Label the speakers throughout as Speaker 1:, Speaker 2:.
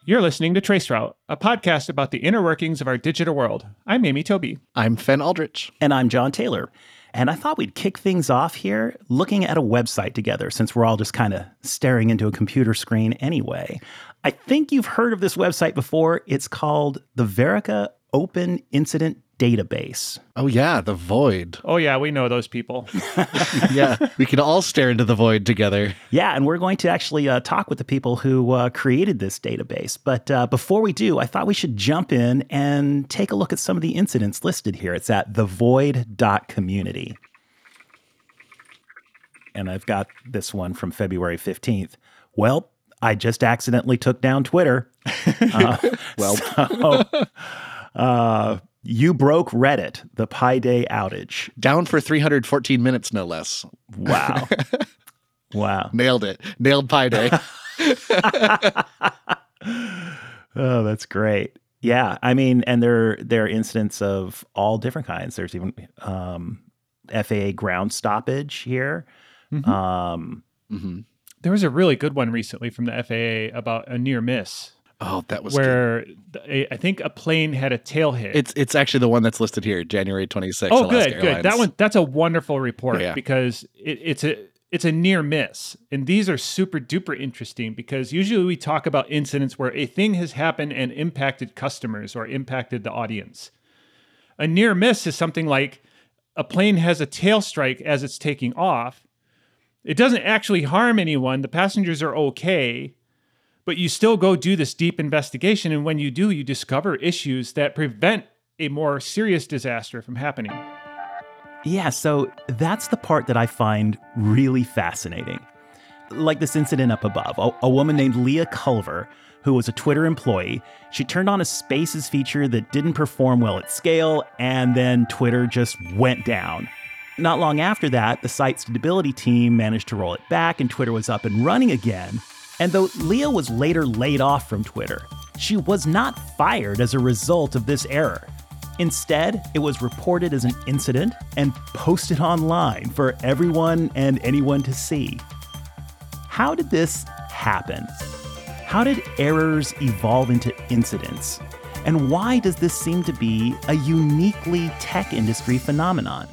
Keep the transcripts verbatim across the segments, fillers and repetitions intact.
Speaker 1: You're listening to Traceroute, a podcast about the inner workings of our digital world. I'm Amy Toby.
Speaker 2: I'm Fen Aldrich.
Speaker 3: And I'm John Taylor. And I thought we'd kick things off here looking at a website together, since we're all just kind of staring into a computer screen anyway. I think you've heard of this website before. It's called the Verica Open Incident Database.
Speaker 2: Oh, yeah, the Void.
Speaker 1: Oh, yeah, we know those people.
Speaker 2: Yeah, we can all stare into the void together.
Speaker 3: Yeah, and we're going to actually uh, talk with the people who uh, created this database. But uh, before we do, I thought we should jump in and take a look at some of the incidents listed here. It's at the void dot community. And I've got this one from February fifteenth. Well, I just accidentally took down Twitter. Uh,
Speaker 2: well,
Speaker 3: so, uh, you broke Reddit, the Pi Day outage.
Speaker 2: Down for three hundred fourteen minutes, no less.
Speaker 3: Wow. Wow.
Speaker 2: Nailed it. Nailed Pi Day.
Speaker 3: Oh, that's great. Yeah. I mean, and there, there are incidents of all different kinds. There's even um, F A A ground stoppage here.
Speaker 1: Mm-hmm.
Speaker 3: Um,
Speaker 2: mm-hmm.
Speaker 1: There was a really good one recently from the F A A about a near miss.
Speaker 2: Oh, that was
Speaker 1: where
Speaker 2: good.
Speaker 1: A, I think a plane had a tail hit.
Speaker 2: It's it's actually the one that's listed here, January twenty-sixth.
Speaker 1: Oh,
Speaker 2: Alaska
Speaker 1: good,
Speaker 2: Airlines.
Speaker 1: good. That one, that's a wonderful report
Speaker 2: yeah.
Speaker 1: because it, it's a it's a near miss, and these are super duper interesting because usually we talk about incidents where a thing has happened and impacted customers or impacted the audience. A near miss is something like a plane has a tail strike as it's taking off. It doesn't actually harm anyone. The passengers are okay. But you still go do this deep investigation, and when you do, you discover issues that prevent a more serious disaster from happening.
Speaker 3: Yeah, so that's the part that I find really fascinating. Like this incident up above, a, a woman named Leah Culver, who was a Twitter employee, she turned on a Spaces feature that didn't perform well at scale, and then Twitter just went down. Not long after that, the site stability team managed to roll it back, and Twitter was up and running again. And though Leah was later laid off from Twitter, she was not fired as a result of this error. Instead, it was reported as an incident and posted online for everyone and anyone to see. How did this happen? How did errors evolve into incidents? And why does this seem to be a uniquely tech industry phenomenon?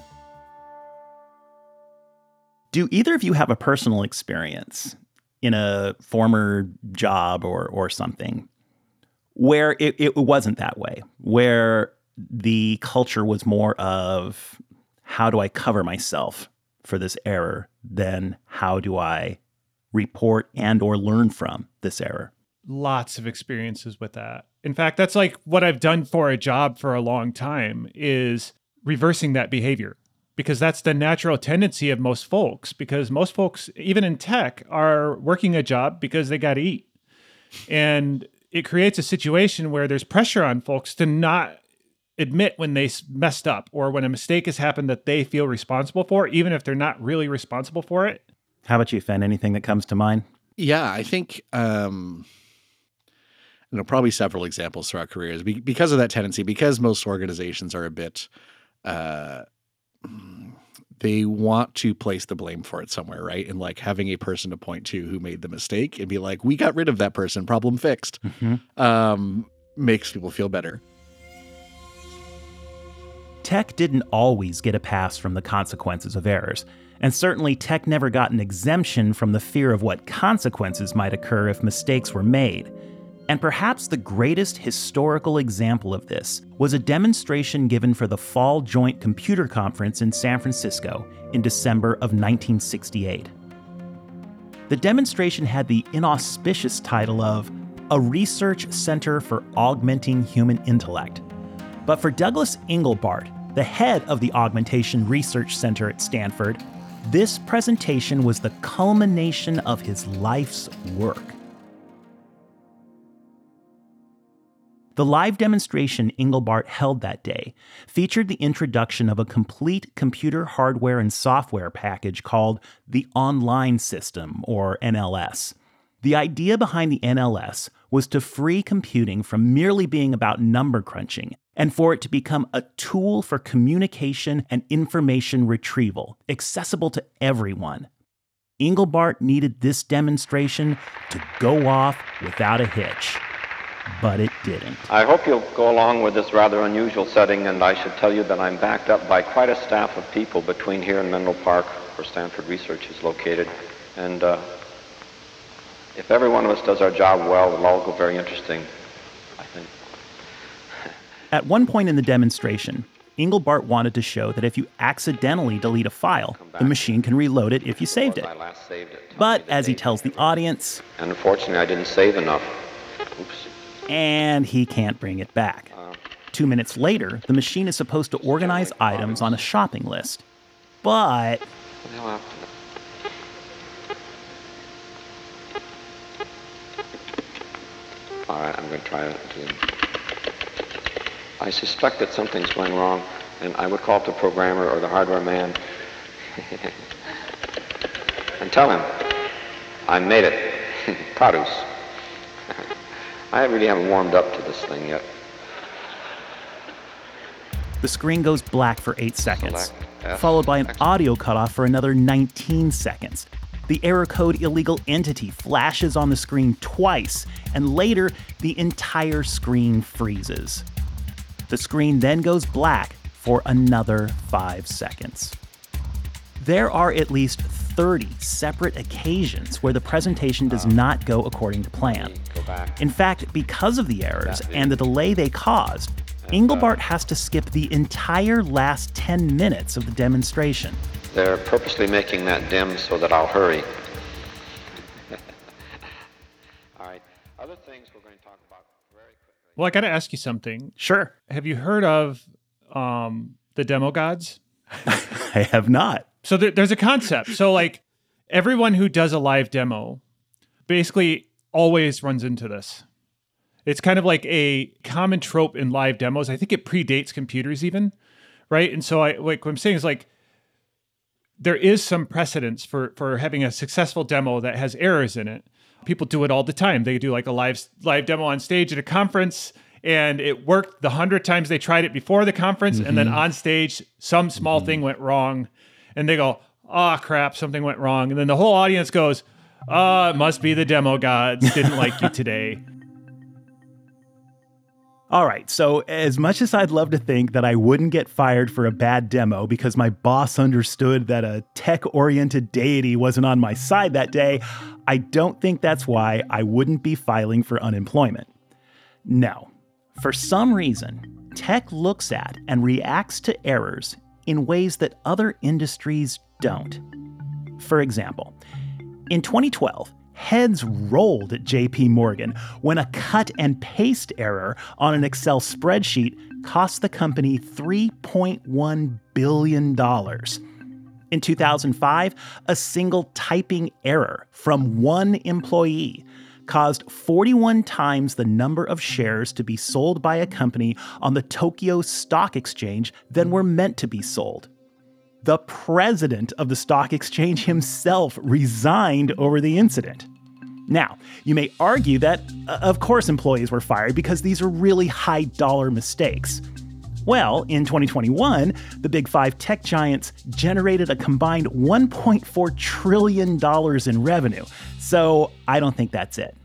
Speaker 3: Do either of you have a personal experience in a former job or or something where it, it wasn't that way, where the culture was more of how do I cover myself for this error than how do I report and or learn from this error?
Speaker 1: Lots of experiences with that. In fact, that's like what I've done for a job for a long time is reversing that behavior. Because that's the natural tendency of most folks. Because most folks, even in tech, are working a job because they got to eat. And it creates a situation where there's pressure on folks to not admit when they messed up or when a mistake has happened that they feel responsible for, even if they're not really responsible for it.
Speaker 3: How about you, Fen? Anything that comes to mind?
Speaker 2: Yeah, I think, um, you know, probably several examples throughout careers. Be- because of that tendency, because most organizations are a bit... Uh, they want to place the blame for it somewhere, right? And like having a person to point to who made the mistake and be like, we got rid of that person, problem fixed, mm-hmm. um, makes people feel better.
Speaker 3: Tech didn't always get a pass from the consequences of errors. And certainly tech never got an exemption from the fear of what consequences might occur if mistakes were made. And perhaps the greatest historical example of this was a demonstration given for the Fall Joint Computer Conference in San Francisco in December of nineteen sixty-eight. The demonstration had the inauspicious title of A Research Center for Augmenting Human Intellect. But for Douglas Engelbart, the head of the Augmentation Research Center at Stanford, this presentation was the culmination of his life's work. The live demonstration Engelbart held that day featured the introduction of a complete computer hardware and software package called the Online System, or N L S. The idea behind the N L S was to free computing from merely being about number crunching and for it to become a tool for communication and information retrieval, accessible to everyone. Engelbart needed this demonstration to go off without a hitch. but it didn't.
Speaker 4: I hope you'll go along with this rather unusual setting, and I should tell you that I'm backed up by quite a staff of people between here and Menlo Park, where Stanford Research is located. And uh, if every one of us does our job well, it'll all go very interesting, I think.
Speaker 3: At one point in the demonstration, Engelbart wanted to show that if you accidentally delete a file, the machine can reload it if you saved it. But as he tells the audience,
Speaker 4: and unfortunately I didn't save enough. Oops.
Speaker 3: And he can't bring it back. Two minutes later, the machine is supposed to organize items on a shopping list. But
Speaker 4: all right, I'm going to try it again. I suspect that something's going wrong, and I would call up the programmer or the hardware man and tell him I made it. Produce. I really haven't warmed up to this thing yet.
Speaker 3: The screen goes black for eight seconds,
Speaker 4: Select F,
Speaker 3: followed by an
Speaker 4: X.
Speaker 3: audio cutoff for another nineteen seconds. The error code illegal entity flashes on the screen twice, and later, the entire screen freezes. The screen then goes black for another five seconds. There are at least thirty separate occasions where the presentation does not go according to plan. In fact, because of the errors and the delay they caused, Engelbart has to skip the entire last ten minutes of the demonstration.
Speaker 4: They're purposely making that dim so that I'll hurry. All right. Other things we're going to talk about very quickly.
Speaker 1: Well, I got to ask you something.
Speaker 3: Sure.
Speaker 1: Have you heard of um, the demo gods?
Speaker 3: I have not.
Speaker 1: So there, there's a concept. So like everyone who does a live demo basically always runs into this. It's kind of like a common trope in live demos. I think it predates computers even, right? And so I like what I'm saying is like there is some precedence for for having a successful demo that has errors in it. People do it all the time. They do like a live live demo on stage at a conference, and it worked the hundred times they tried it before the conference, mm-hmm. and then on stage some small mm-hmm. thing went wrong, and they go, "Ah, oh, crap, something went wrong," and then the whole audience goes, "Ah, oh, it must be the demo gods didn't like you today."
Speaker 3: All right, so as much as I'd love to think that I wouldn't get fired for a bad demo because my boss understood that a tech-oriented deity wasn't on my side that day, I don't think that's why I wouldn't be filing for unemployment. No, for some reason, tech looks at and reacts to errors in ways that other industries don't. For example, in twenty twelve, heads rolled at J P Morgan when a cut and paste error on an Excel spreadsheet cost the company three point one billion dollars. In two thousand five, a single typing error from one employee caused forty-one times the number of shares to be sold by a company on the Tokyo Stock Exchange than were meant to be sold. The president of the stock exchange himself resigned over the incident. Now, you may argue that, uh, of course, employees were fired because these are really high-dollar mistakes. Well, in twenty twenty-one, the Big Five tech giants generated a combined one point four trillion dollars in revenue, so I don't think that's it.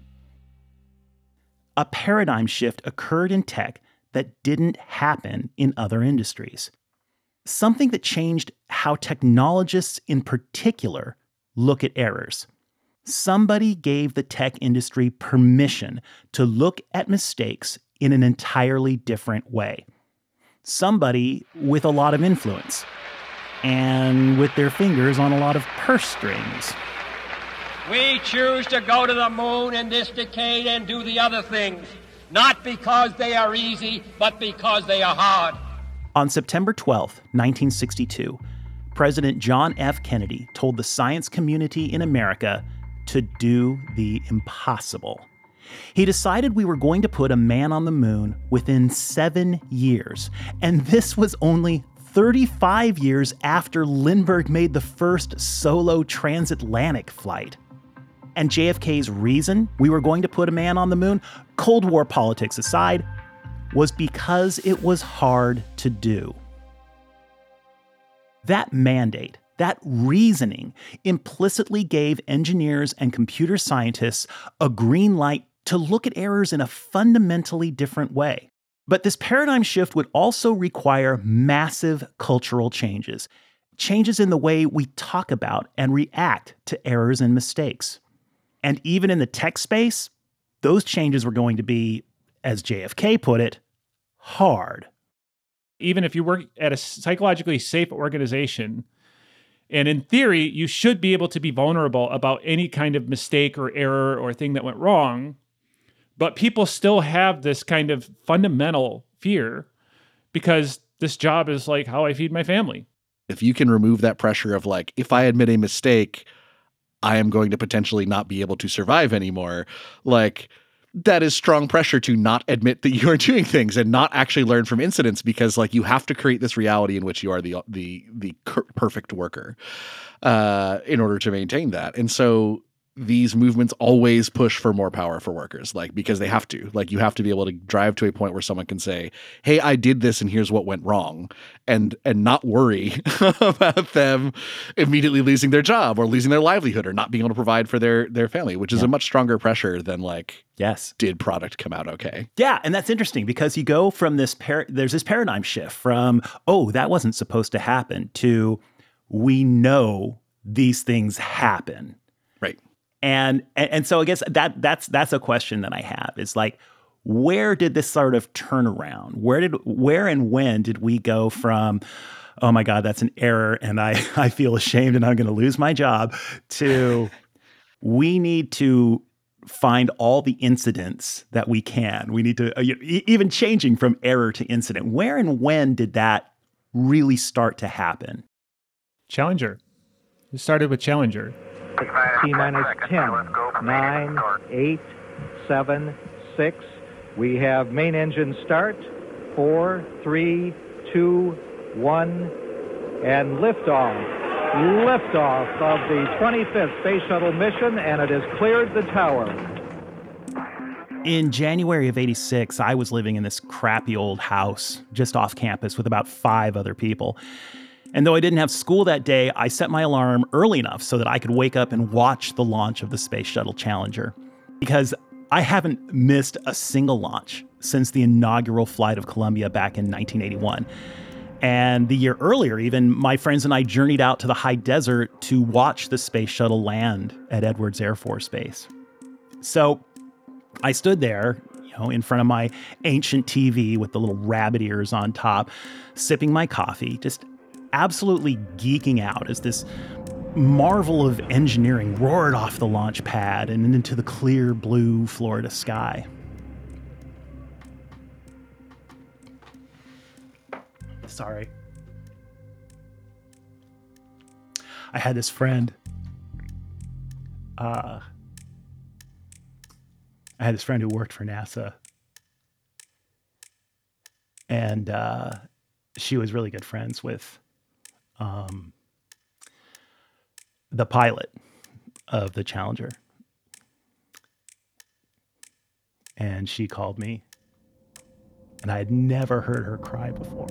Speaker 3: A paradigm shift occurred in tech that didn't happen in other industries. Something that changed how technologists in particular look at errors. Somebody gave the tech industry permission to look at mistakes in an entirely different way. Somebody with a lot of influence and with their fingers on a lot of purse strings.
Speaker 5: We choose to go to the moon in this decade and do the other things, not because they are easy, but because they are hard.
Speaker 3: On September twelfth, nineteen sixty-two, President John F. Kennedy told the science community in America to do the impossible. He decided we were going to put a man on the moon within seven years, and this was only thirty-five years after Lindbergh made the first solo transatlantic flight. And J F K's reason we were going to put a man on the moon, Cold War politics aside, was because it was hard to do. That mandate, that reasoning, implicitly gave engineers and computer scientists a green light to look at errors in a fundamentally different way. But this paradigm shift would also require massive cultural changes, changes in the way we talk about and react to errors and mistakes. And even in the tech space, those changes were going to be, as J F K put it, hard.
Speaker 1: Even if you work at a psychologically safe organization, and in theory, you should be able to be vulnerable about any kind of mistake or error or thing that went wrong, but people still have this kind of fundamental fear because this job is like how I feed my family.
Speaker 2: If you can remove that pressure of like, if I admit a mistake, I am going to potentially not be able to survive anymore, like that is strong pressure to not admit that you are doing things and not actually learn from incidents, because like you have to create this reality in which you are the the the perfect worker uh, in order to maintain that. And so these movements always push for more power for workers, like because they have to. Like you have to be able to drive to a point where someone can say, "Hey, I did this, and here's what went wrong," and and not worry about them immediately losing their job or losing their livelihood or not being able to provide for their their family, which is yeah. a much stronger pressure than like,
Speaker 3: yes,
Speaker 2: did product come out okay?
Speaker 3: Yeah, and that's interesting because you go from this par- there's this paradigm shift from, oh, that wasn't supposed to happen, to we know these things happen.
Speaker 2: Right.
Speaker 3: And, and and so I guess that that's that's a question that I have is like, where did this sort of turn around? Where did where and when did we go from, oh my God, that's an error and I, I feel ashamed and I'm going to lose my job, to we need to find all the incidents that we can. We need to, uh, even changing from error to incident. Where and when did that really start to happen?
Speaker 1: Challenger. It started with Challenger.
Speaker 6: T minus ten, nine, eight, seven, six. We have main engine start. Four, three, two, one, and liftoff. Liftoff of the twenty-fifth Space Shuttle mission, and it has cleared the tower.
Speaker 3: In January of eighty-six, I was living in this crappy old house just off campus with about five other people. And though I didn't have school that day, I set my alarm early enough so that I could wake up and watch the launch of the Space Shuttle Challenger. Because I haven't missed a single launch since the inaugural flight of Columbia back in nineteen eighty-one. And the year earlier, even, my friends and I journeyed out to the high desert to watch the Space Shuttle land at Edwards Air Force Base. So I stood there, you know, in front of my ancient T V with the little rabbit ears on top, sipping my coffee, just absolutely geeking out as this marvel of engineering roared off the launch pad and into the clear blue Florida sky. Sorry. I had this friend. Uh, I had this friend who worked for NASA. And uh, she was really good friends with um, the pilot of the Challenger. And she called me, and I had never heard her cry before.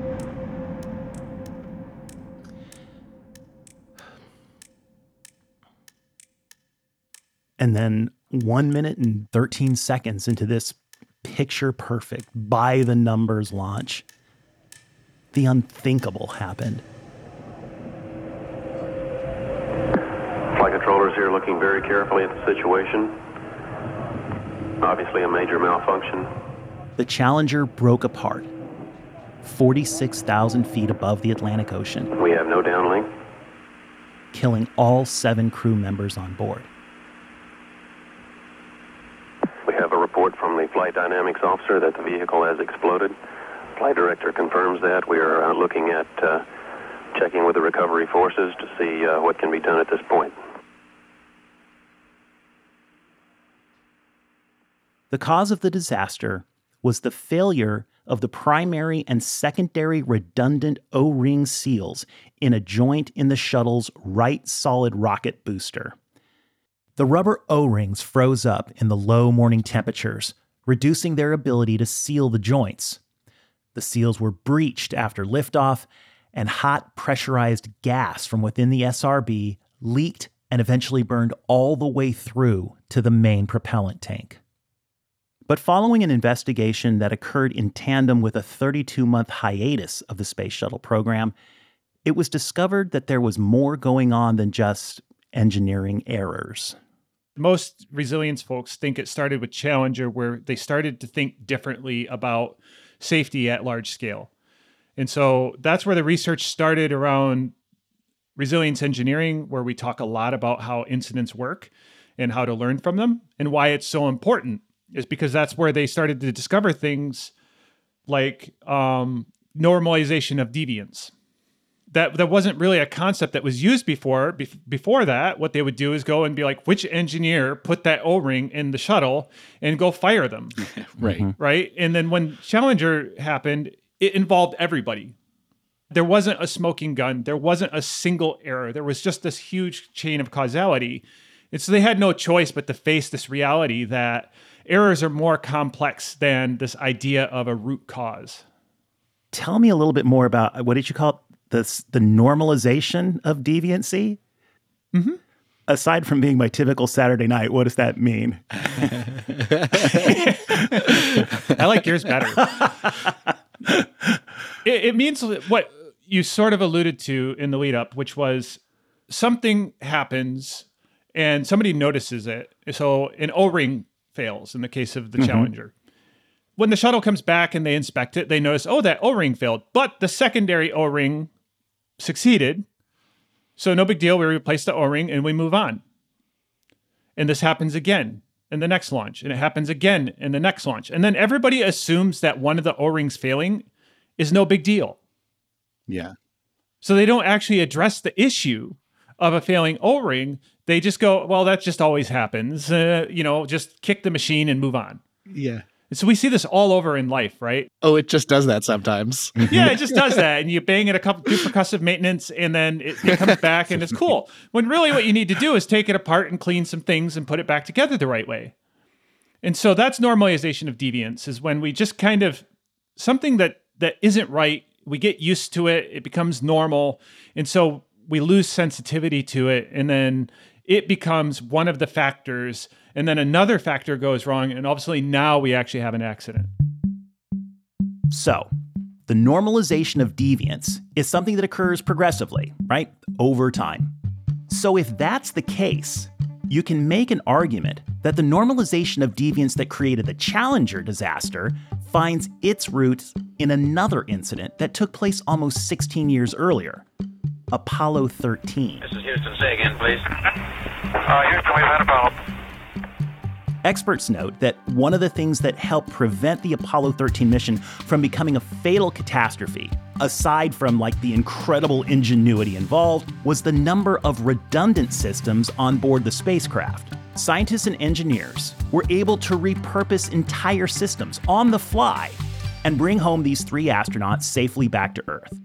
Speaker 3: And then one minute and thirteen seconds into this picture perfect, by the numbers launch, the unthinkable happened.
Speaker 7: Flight controllers here looking very carefully at the situation. Obviously a major malfunction.
Speaker 3: The Challenger broke apart, forty-six thousand feet above the Atlantic Ocean.
Speaker 7: We have no downlink.
Speaker 3: Killing all seven crew members on board.
Speaker 7: We have a report from the flight dynamics officer that the vehicle has exploded. Flight director confirms that. We are uh, looking at uh, checking with the recovery forces to see uh, what can be done at this point.
Speaker 3: The cause of the disaster was the failure of the primary and secondary redundant O-ring seals in a joint in the shuttle's right solid rocket booster. The rubber O-rings froze up in the low morning temperatures, reducing their ability to seal the joints. The seals were breached after liftoff, and hot pressurized gas from within the S R B leaked and eventually burned all the way through to the main propellant tank. But following an investigation that occurred in tandem with a thirty-two month hiatus of the Space Shuttle program, it was discovered that there was more going on than just engineering errors.
Speaker 1: Most resilience folks think it started with Challenger, where they started to think differently about safety at large scale. And so that's where the research started around resilience engineering, where we talk a lot about how incidents work and how to learn from them, and why it's so important is because that's where they started to discover things like um, normalization of deviance. That that wasn't really a concept that was used before. Be- before that, what they would do is go and be like, which engineer put that O-ring in the shuttle, and go fire them.
Speaker 2: Right. Mm-hmm.
Speaker 1: Right. And then when Challenger happened, it involved everybody. There wasn't a smoking gun. There wasn't a single error. There was just this huge chain of causality. And so they had no choice but to face this reality that errors are more complex than this idea of a root cause.
Speaker 3: Tell me a little bit more about, what did you call it? The, the normalization of deviancy?
Speaker 1: Mm-hmm.
Speaker 3: Aside from being my typical Saturday night, what does that mean?
Speaker 1: I like yours better. it, it means what you sort of alluded to in the lead up, which was something happens and somebody notices it. So an O-ring fails in the case of the mm-hmm. Challenger. When the shuttle comes back and they inspect it, they notice, oh, that O-ring failed, but the secondary O-ring succeeded. So no big deal. We replace the O-ring and we move on. And this happens again in the next launch. And it happens again in the next launch. And then everybody assumes that one of the O-rings failing is no big deal.
Speaker 2: Yeah.
Speaker 1: So they don't actually address the issue of a failing O-ring. They just go, well, that just always happens. Uh, you know, just kick the machine and move on.
Speaker 2: Yeah.
Speaker 1: And so we see this all over in life, right?
Speaker 2: Oh, it just does that sometimes.
Speaker 1: Yeah, it just does that. And you bang it a couple, do percussive maintenance, and then it, it comes back and it's cool. When really what you need to do is take it apart and clean some things and put it back together the right way. And so that's normalization of deviance, is when we just kind of, something that that isn't right, we get used to it, it becomes normal. And so we lose sensitivity to it. And then it becomes one of the factors, and then another factor goes wrong, and obviously now we actually have an accident.
Speaker 3: So, the normalization of deviance is something that occurs progressively, right? Over time. So if that's the case, you can make an argument that the normalization of deviance that created the Challenger disaster finds its roots in another incident that took place almost sixteen years earlier, Apollo thirteen.
Speaker 8: This is Houston. Say again, please. Uh, Houston, we've had a problem.
Speaker 3: Experts note that one of the things that helped prevent the Apollo thirteen mission from becoming a fatal catastrophe, aside from like the incredible ingenuity involved, was the number of redundant systems on board the spacecraft. Scientists and engineers were able to repurpose entire systems on the fly and bring home these three astronauts safely back to Earth.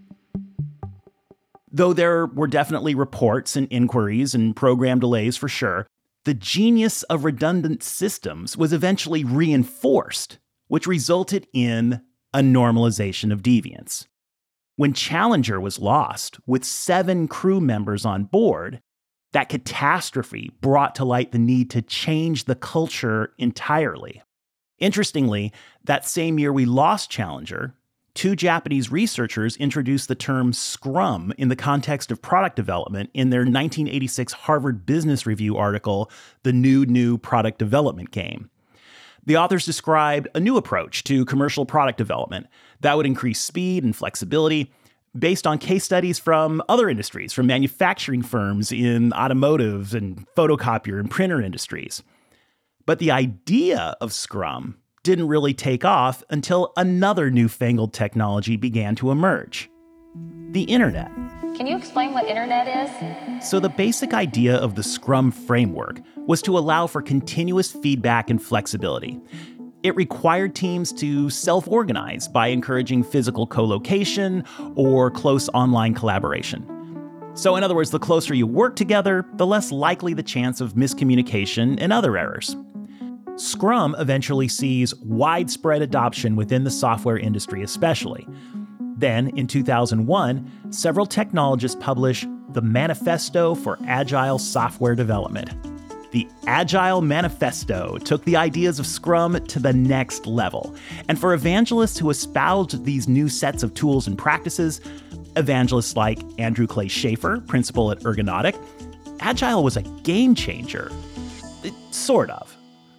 Speaker 3: Though there were definitely reports and inquiries and program delays for sure, the genius of redundant systems was eventually reinforced, which resulted in a normalization of deviance. When Challenger was lost, with seven crew members on board, that catastrophe brought to light the need to change the culture entirely. Interestingly, that same year we lost Challenger, two Japanese researchers introduced the term Scrum in the context of product development in their nineteen eighty-six Harvard Business Review article, The New New Product Development Game. The authors described a new approach to commercial product development that would increase speed and flexibility based on case studies from other industries, from manufacturing firms in automotive and photocopier and printer industries. But the idea of Scrum didn't really take off until another newfangled technology began to emerge: the internet.
Speaker 9: Can you explain what internet is?
Speaker 3: So the basic idea of the Scrum framework was to allow for continuous feedback and flexibility. It required teams to self-organize by encouraging physical co-location or close online collaboration. So in other words, the closer you work together, the less likely the chance of miscommunication and other errors. Scrum eventually sees widespread adoption within the software industry especially. Then, in two thousand one, several technologists published the Manifesto for Agile Software Development. The Agile Manifesto took the ideas of Scrum to the next level. And for evangelists who espoused these new sets of tools and practices, evangelists like Andrew Clay Shafer, principal at Ergonautic, Agile was a game changer. It, sort of.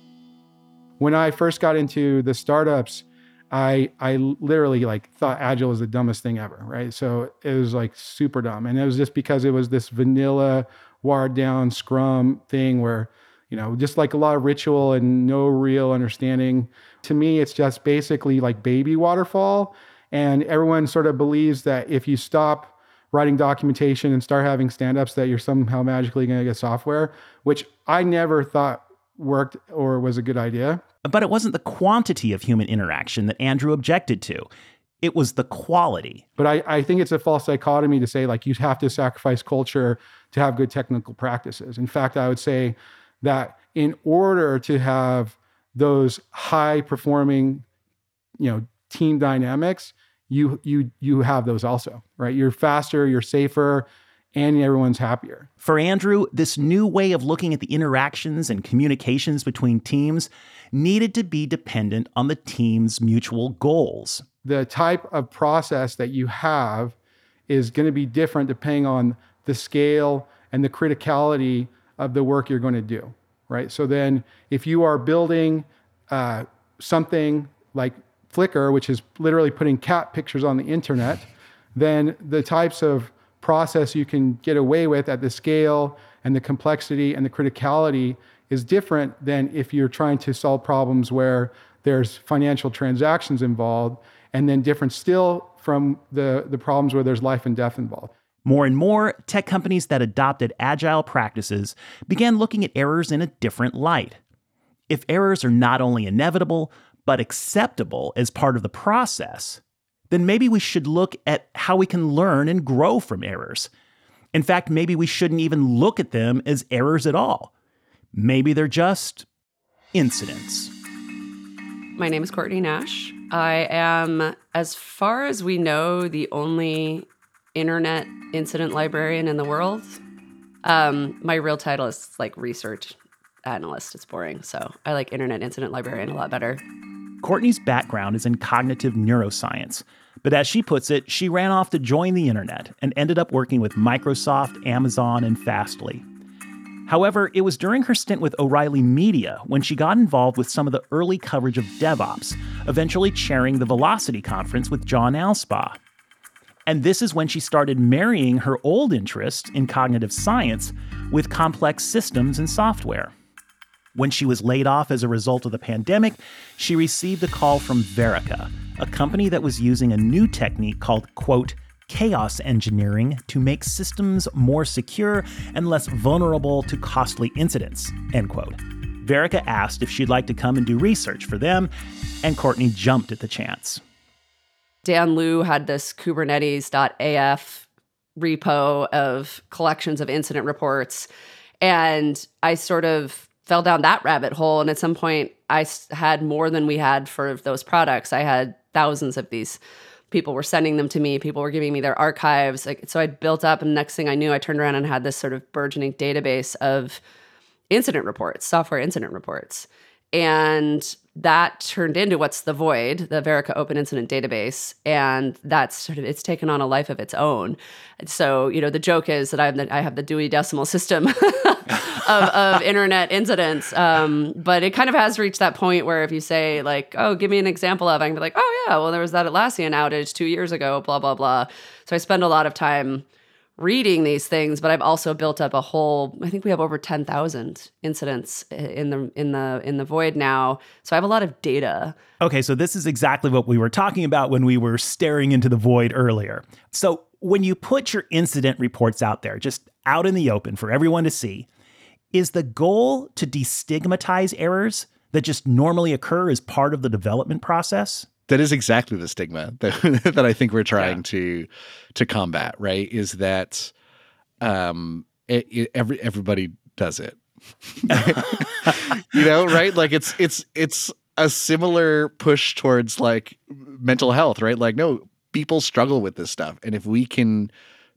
Speaker 10: When I first got into the startups, I I literally like thought Agile was the dumbest thing ever, right? So it was like super dumb. And it was just because it was this vanilla, watered down Scrum thing where, you know, just like a lot of ritual and no real understanding. To me, it's just basically like baby waterfall. And everyone sort of believes that if you stop writing documentation and start having stand-ups that you're somehow magically going to get software, which I never thought worked or was a good idea.
Speaker 3: But it wasn't the quantity of human interaction that Andrew objected to. It was the quality.
Speaker 10: But I, I think it's a false dichotomy to say, like, you have to sacrifice culture to have good technical practices. In fact, I would say that in order to have those high-performing, you know, team dynamics, you you you have those also, right? You're faster, you're safer, and everyone's happier.
Speaker 3: For Andrew, this new way of looking at the interactions and communications between teams needed to be dependent on the team's mutual goals.
Speaker 10: The type of process that you have is going to be different depending on the scale and the criticality of the work you're going to do, right? So then if you are building uh, something like Flickr, which is literally putting cat pictures on the internet, then the types of process you can get away with at the scale and the complexity and the criticality is different than if you're trying to solve problems where there's financial transactions involved, and then different still from the, the problems where there's life and death involved.
Speaker 3: More and more, tech companies that adopted agile practices began looking at errors in a different light. If errors are not only inevitable, but acceptable as part of the process, then maybe we should look at how we can learn and grow from errors. In fact, maybe we shouldn't even look at them as errors at all. Maybe they're just incidents.
Speaker 11: My name is Courtney Nash. I am, as far as we know, the only internet incident librarian in the world. Um, my real title is like research analyst. It's boring. So I like internet incident librarian a lot better.
Speaker 3: Courtney's background is in cognitive neuroscience, but as she puts it, she ran off to join the internet and ended up working with Microsoft, Amazon, and Fastly. However, it was during her stint with O'Reilly Media when she got involved with some of the early coverage of DevOps, eventually chairing the Velocity Conference with John Alspaugh. And this is when she started marrying her old interest in cognitive science with complex systems and software. When she was laid off as a result of the pandemic, she received a call from Verica, a company that was using a new technique called, quote, chaos engineering to make systems more secure and less vulnerable to costly incidents, end quote. Verica asked if she'd like to come and do research for them, and Courtney jumped at the chance.
Speaker 11: Dan Liu had this Kubernetes dot A F repo of collections of incident reports, and I sort of fell down that rabbit hole. And at some point, I had more than we had for those products. I had thousands of these. People were sending them to me. People were giving me their archives. Like, so I built up, and the next thing I knew, I turned around and had this sort of burgeoning database of incident reports, software incident reports. And that turned into what's the Void, the Verica Open Incident Database. And that's sort of, it's taken on a life of its own. And so, you know, the joke is that I have the, I have the Dewey Decimal System of, of internet incidents. Um, but it kind of has reached that point where if you say like, oh, give me an example of, I can be like, oh yeah, well, there was that Atlassian outage two years ago, blah, blah, blah. So I spend a lot of time reading these things, but I've also built up a whole, I think we have over ten thousand incidents in the in the in the Void now. So I have a lot of data.
Speaker 3: Okay, so this is exactly what we were talking about when we were staring into the Void earlier. So when you put your incident reports out there, just out in the open for everyone to see, is the goal to destigmatize errors that just normally occur as part of the development process?
Speaker 2: That is exactly the stigma that, that I think we're trying yeah. to to combat, right? Is that um, it, it, every everybody does it, you know, right? Like it's it's it's a similar push towards like mental health, right? Like no, people struggle with this stuff, and if we can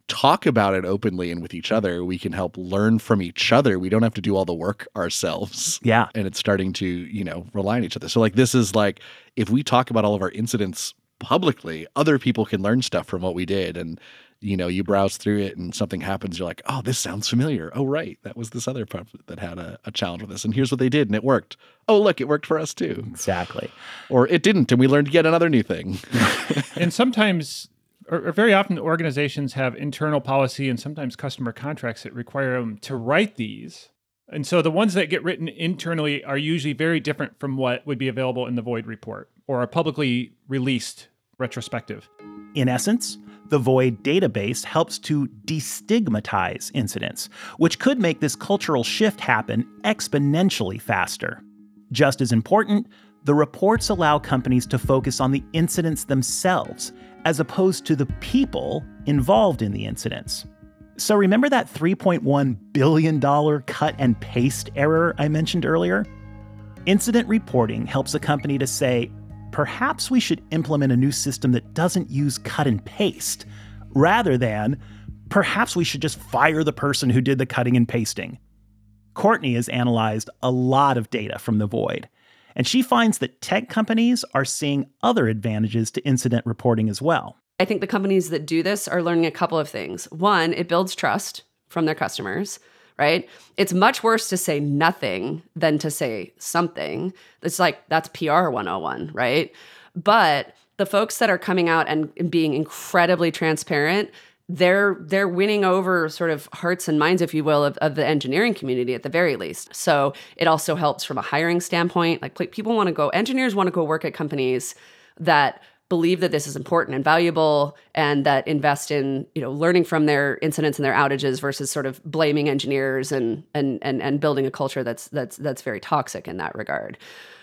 Speaker 2: talk about it openly and with each other, we can help learn from each other. We don't have to do all the work ourselves.
Speaker 3: Yeah.
Speaker 2: And it's starting to, you know, rely on each other. So like, this is like, if we talk about all of our incidents publicly, other people can learn stuff from what we did. And, you know, you browse through it and something happens, you're like, oh, this sounds familiar. Oh, right. That was this other pub that had a, a challenge with this. And here's what they did and it worked. Oh, look, it worked for us too.
Speaker 3: Exactly.
Speaker 2: Or it didn't. And we learned yet another new thing.
Speaker 1: And sometimes, or, or very often, organizations have internal policy and sometimes customer contracts that require them to write these. And so the ones that get written internally are usually very different from what would be available in the Void report or a publicly released retrospective.
Speaker 3: In essence, the Void database helps to destigmatize incidents, which could make this cultural shift happen exponentially faster. Just as important, the reports allow companies to focus on the incidents themselves, as opposed to the people involved in the incidents. So remember that three point one billion dollars cut and paste error I mentioned earlier? Incident reporting helps a company to say, perhaps we should implement a new system that doesn't use cut and paste, rather than, perhaps we should just fire the person who did the cutting and pasting. Courtney has analyzed a lot of data from the Void, and she finds that tech companies are seeing other advantages to incident reporting as well.
Speaker 11: I think the companies that do this are learning a couple of things. One, it builds trust from their customers, right? It's much worse to say nothing than to say something. It's like, that's P R one oh one, right? But the folks that are coming out and being incredibly transparent, they're they're winning over sort of hearts and minds, if you will, of, of the engineering community at the very least. So it also helps from a hiring standpoint. Like people want to go, engineers want to go work at companies that believe that this is important and valuable and that invest in, you know, learning from their incidents and their outages versus sort of blaming engineers and and and and building a culture that's that's that's very toxic in that regard.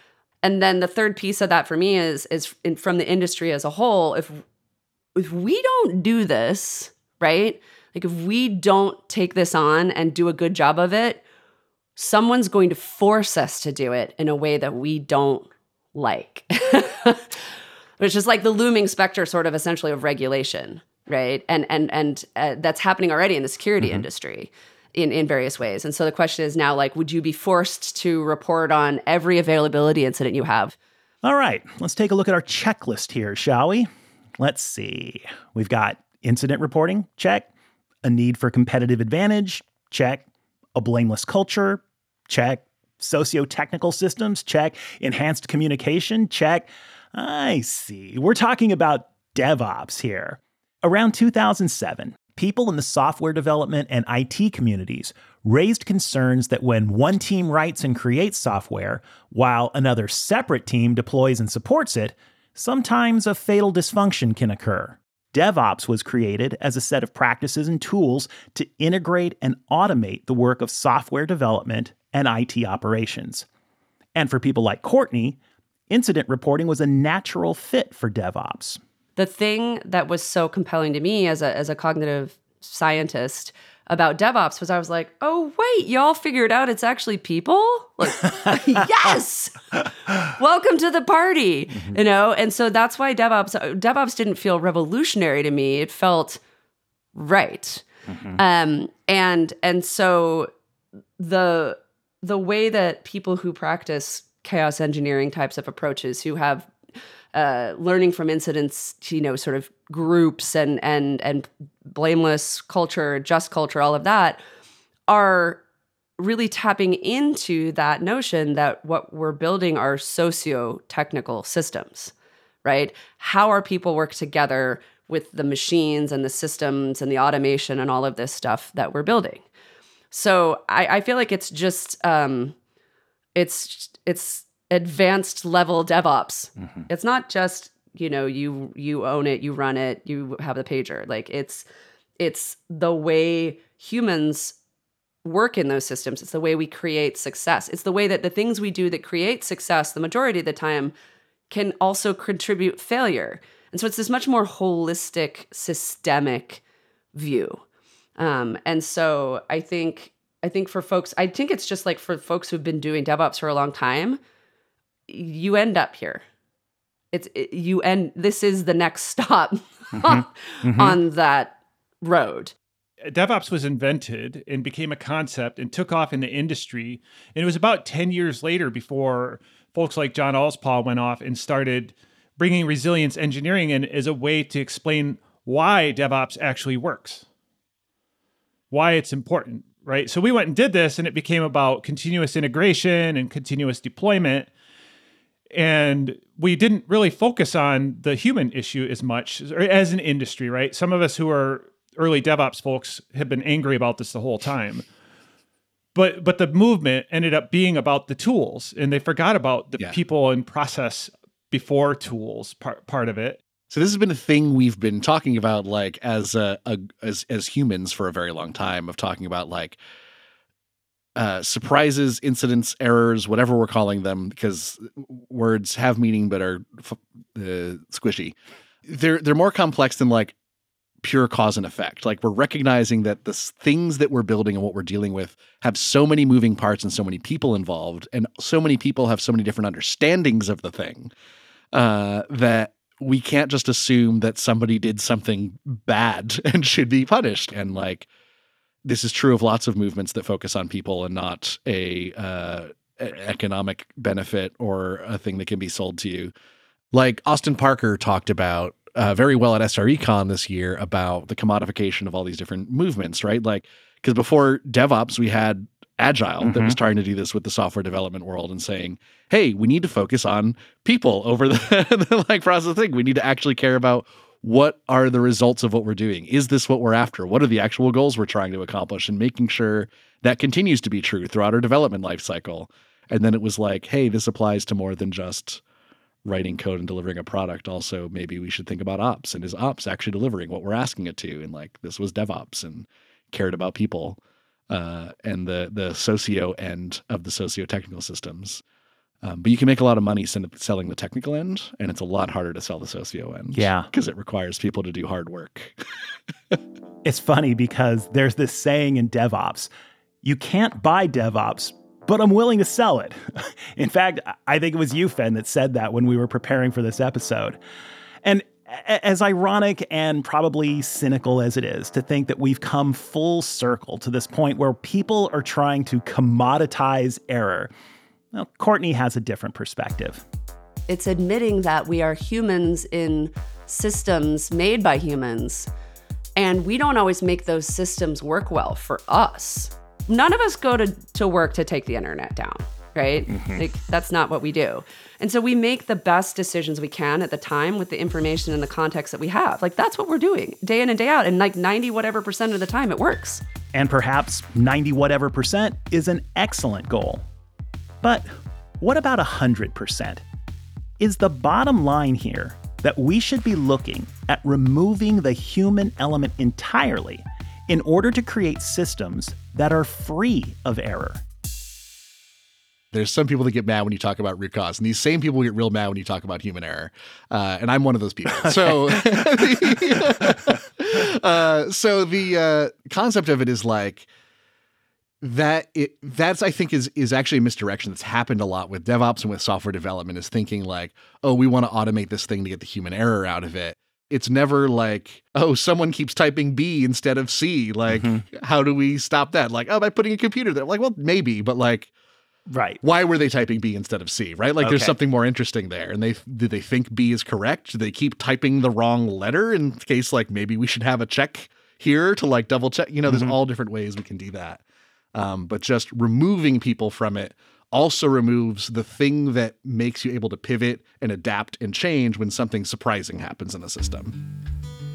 Speaker 11: And then the third piece of that for me is is in, from the industry as a whole, if if we don't do this, right? Like if we don't take this on and do a good job of it, someone's going to force us to do it in a way that we don't like. Which is like the looming specter sort of essentially of regulation, right? And and and uh, that's happening already in the security mm-hmm. industry in, in various ways. And so the question is now, like, would you be forced to report on every availability incident you have?
Speaker 3: All right, let's take a look at our checklist here, shall we? Let's see. We've got incident reporting, check. A need for competitive advantage, check. A blameless culture, check. Socio-technical systems, check. Enhanced communication, check. I see. We're talking about DevOps here. Around two thousand seven, people in the software development and I T communities raised concerns that when one team writes and creates software, while another separate team deploys and supports it, sometimes a fatal dysfunction can occur. DevOps was created as a set of practices and tools to integrate and automate the work of software development and I T operations. And for people like Courtney, incident reporting was a natural fit for DevOps.
Speaker 11: The thing that was so compelling to me as a as a cognitive scientist about DevOps was I was like, oh, wait, y'all figured out it's actually people? Like, yes! Welcome to the party, mm-hmm. you know? And so that's why DevOps, DevOps didn't feel revolutionary to me. It felt right. Mm-hmm. Um, and and so the the way that people who practice chaos engineering types of approaches, who have uh, learning from incidents, you know, sort of groups and and and blameless culture, just culture, all of that, are really tapping into that notion that what we're building are socio-technical systems, right? How are people work together with the machines and the systems and the automation and all of this stuff that we're building? So I, I feel like it's just um, it's it's advanced level DevOps. Mm-hmm. It's not just, you know, you you own it, you run it, you have the pager. Like it's it's the way humans work in those systems. It's the way we create success. It's the way that the things we do that create success the majority of the time can also contribute failure. And so it's this much more holistic, systemic view. Um, and so I think I think for folks, I think it's just like for folks who've been doing DevOps for a long time, you end up here. It's it, you end. This is the next stop mm-hmm. Mm-hmm. on that road.
Speaker 1: DevOps was invented and became a concept and took off in the industry. And it was about ten years later before folks like John Allspaw went off and started bringing resilience engineering in as a way to explain why DevOps actually works, why it's important, right? So we went and did this, and it became about continuous integration and continuous deployment. And we didn't really focus on the human issue as much as an industry, right? Some of us who are early DevOps folks have been angry about this the whole time. But but the movement ended up being about the tools, and they forgot about the
Speaker 2: Yeah.
Speaker 1: people and process before tools part, part of it.
Speaker 2: So this has been a thing we've been talking about, like as a, a as as humans for a very long time, of talking about like uh, surprises, incidents, errors, whatever we're calling them, because words have meaning but are f- uh, squishy. They're they're more complex than like pure cause and effect. Like, we're recognizing that the s- things that we're building and what we're dealing with have so many moving parts and so many people involved, and so many people have so many different understandings of the thing, uh, that we can't just assume that somebody did something bad and should be punished. And like, this is true of lots of movements that focus on people and not a uh, e- economic benefit or a thing that can be sold to you. Like Austin Parker talked about uh, very well at SRECon this year about the commodification of all these different movements, right? Like, because before DevOps, we had Agile that was trying to do this with the software development world and saying, hey, we need to focus on people over the, the like process thing. We need to actually care about what are the results of what we're doing. Is this what we're after? What are the actual goals we're trying to accomplish? And making sure that continues to be true throughout our development life cycle. And then it was like, hey, this applies to more than just writing code and delivering a product. Also, maybe we should think about ops, and is ops actually delivering what we're asking it to? And like, this was DevOps and cared about people. Uh, and the the socio end of the socio-technical systems. Um, but you can make a lot of money send, selling the technical end, and it's a lot harder to sell the socio end.
Speaker 3: Yeah.
Speaker 2: Because it requires people to do hard work.
Speaker 3: It's funny because there's this saying in DevOps, you can't buy DevOps, but I'm willing to sell it. In fact, I think it was you, Fen, that said that when we were preparing for this episode. And as ironic and probably cynical as it is to think that we've come full circle to this point where people are trying to commoditize error, well, Courtney has a different perspective.
Speaker 11: It's admitting that we are humans in systems made by humans, and we don't always make those systems work well for us. None of us go to, to work to take the internet down, right? Mm-hmm. Like, that's not what we do. And so we make the best decisions we can at the time with the information and the context that we have. Like, that's what we're doing day in and day out. And like ninety whatever percent of the time, it works.
Speaker 3: And perhaps ninety whatever percent is an excellent goal. But what about one hundred percent? Is the bottom line here that we should be looking at removing the human element entirely in order to create systems that are free of error?
Speaker 2: There's some people that get mad when you talk about root cause, and these same people get real mad when you talk about human error. Uh, and I'm one of those people. So, uh, so the uh, concept of it is like that. It that's I think is is actually a misdirection that's happened a lot with DevOps and with software development. Is thinking like, oh, we want to automate this thing to get the human error out of it. It's never like, oh, someone keeps typing B instead of C. Like, mm-hmm. how do we stop that? Like, oh, by putting a computer there. Like, well, maybe, but like.
Speaker 3: Right.
Speaker 2: Why were they typing B instead of C, right? Like, okay. There's something more interesting there. And they do they think B is correct? Do they keep typing the wrong letter in case, like, maybe we should have a check here to, like, double check? You know, mm-hmm. There's all different ways we can do that. Um, but just removing people from it also removes the thing that makes you able to pivot and adapt and change when something surprising happens in the system.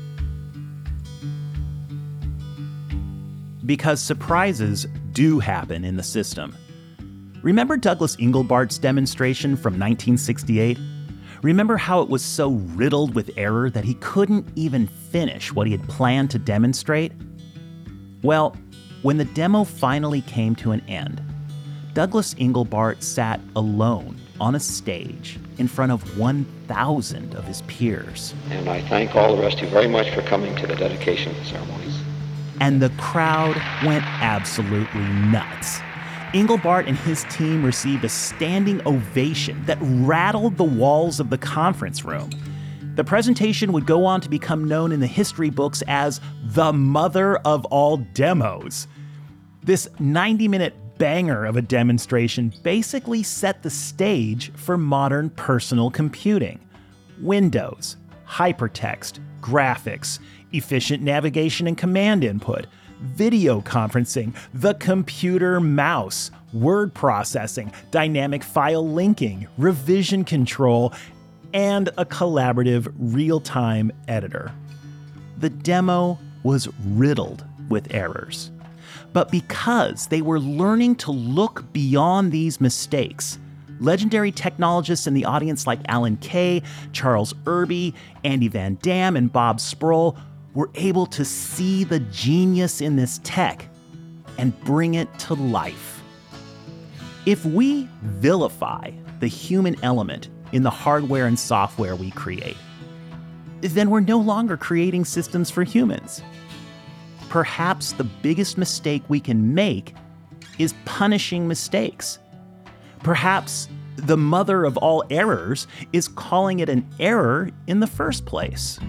Speaker 3: Because surprises do happen in the system. Remember Douglas Engelbart's demonstration from nineteen sixty-eight? Remember how it was so riddled with error that he couldn't even finish what he had planned to demonstrate? Well, when the demo finally came to an end, Douglas Engelbart sat alone on a stage in front of one thousand of his peers.
Speaker 4: And I thank all the rest of you very much for coming to the dedication ceremonies.
Speaker 3: And the crowd went absolutely nuts. Engelbart and his team received a standing ovation that rattled the walls of the conference room. The presentation would go on to become known in the history books as the mother of all demos. This ninety-minute banger of a demonstration basically set the stage for modern personal computing. Windows, hypertext, graphics, efficient navigation and command input, video conferencing, the computer mouse, word processing, dynamic file linking, revision control, and a collaborative real-time editor. The demo was riddled with errors. But because they were learning to look beyond these mistakes, legendary technologists in the audience like Alan Kay, Charles Irby, Andy Van Dam, and Bob Sproul were able to see the genius in this tech and bring it to life. If we vilify the human element in the hardware and software we create, then we're no longer creating systems for humans. Perhaps the biggest mistake we can make is punishing mistakes. Perhaps the mother of all errors is calling it an error in the first place.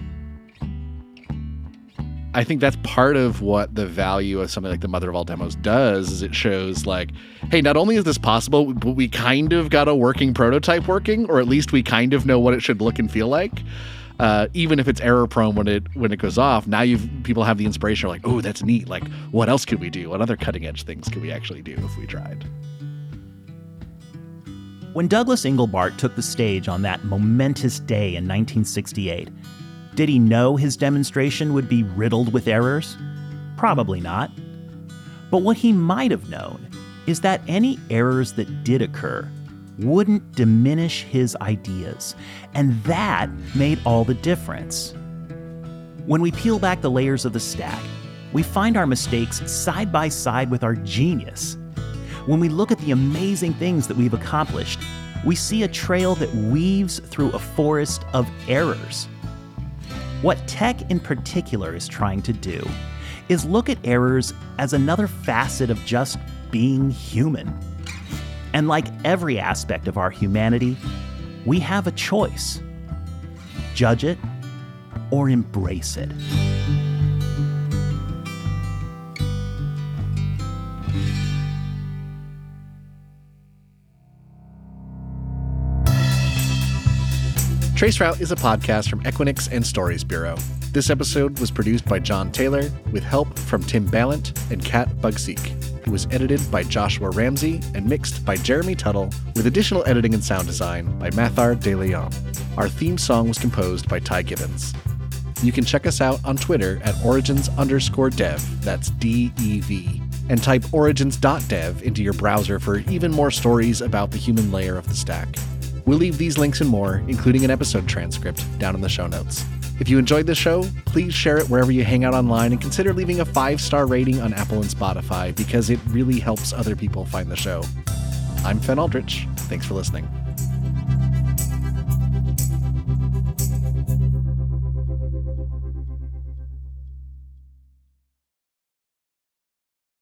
Speaker 2: I think that's part of what the value of something like the Mother of All Demos does, is it shows like, hey, not only is this possible, but we kind of got a working prototype working, or at least we kind of know what it should look and feel like. Uh, even if it's error prone when it when it goes off, now you've people have the inspiration of like, oh, that's neat. Like, what else could we do? What other cutting edge things could we actually do if we tried?
Speaker 3: When Douglas Engelbart took the stage on that momentous day in nineteen sixty-eight, did he know his demonstration would be riddled with errors? Probably not. But what he might have known is that any errors that did occur wouldn't diminish his ideas, and that made all the difference. When we peel back the layers of the stack, we find our mistakes side by side with our genius. When we look at the amazing things that we've accomplished, we see a trail that weaves through a forest of errors. What tech in particular is trying to do is look at errors as another facet of just being human. And like every aspect of our humanity, we have a choice. Judge it or embrace it.
Speaker 2: Traceroute is a podcast from Equinix and Stories Bureau. This episode was produced by John Taylor with help from Tim Ballant and Kat Bugseek. It was edited by Joshua Ramsey and mixed by Jeremy Tuttle, with additional editing and sound design by Mathar De Leon. Our theme song was composed by Ty Gibbons. You can check us out on Twitter at origins underscore dev, that's D E V, and type origins.dev into your browser for even more stories about the human layer of the stack. We'll leave these links and more, including an episode transcript, down in the show notes. If you enjoyed this show, please share it wherever you hang out online and consider leaving a five-star rating on Apple and Spotify, because it really helps other people find the show. I'm Fen Aldrich. Thanks for listening.